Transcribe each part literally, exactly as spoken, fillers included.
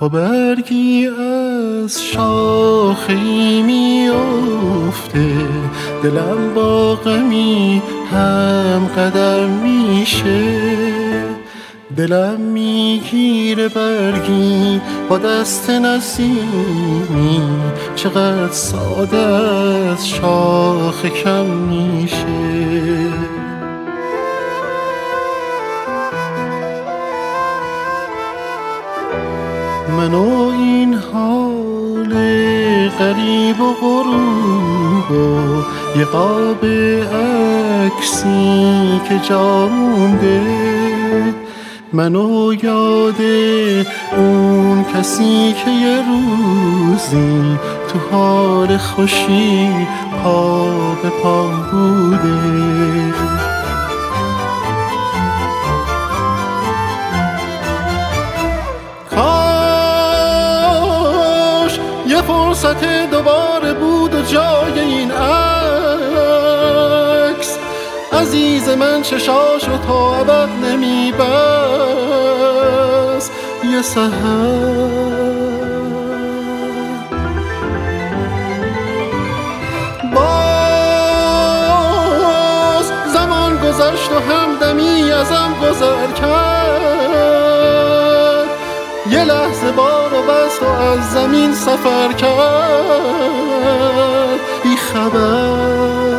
تا برگی از شاخه‌ای میفته، دلم با غمی هم قدم میشه. دلم میگیره برگی با دست نسیمی، چقدر ساده از شاخه کم میشه. من و این حال غریب و غروب و یه قاب عکسی که جا مونده، منو یاد اون کسی که یه روزی تو حال خوشی پا به پام بوده. کاش یه فرصت دوباره بود و جای این عکس عزیز من چشاشو تا ابد نمیبست. یه سحر باز زمان گذشت و همدمی ازم گذر کرد، یه لحظه بار و بست و از زمین سفر کرد بی خبر.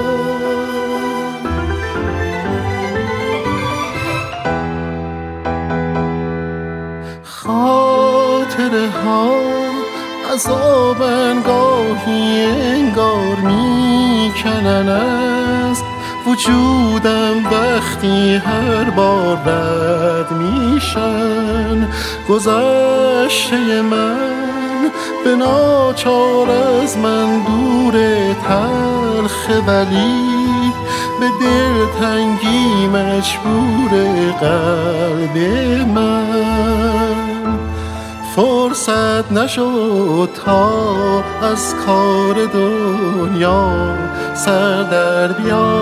خاطره ها عذاب انگاهی انگار میکنن از وجودم وقتی هر بار رد میشن. گذشته من به ناچار از من دوره تلخه، ولی به دلتنگی مجبور قلب من. فرصت نشد تا از کار دنیا سر در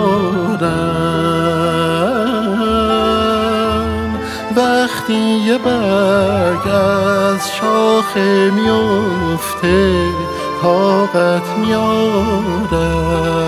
بیارم. وقتی یه برگ از شاخه میفته طاقت میارم.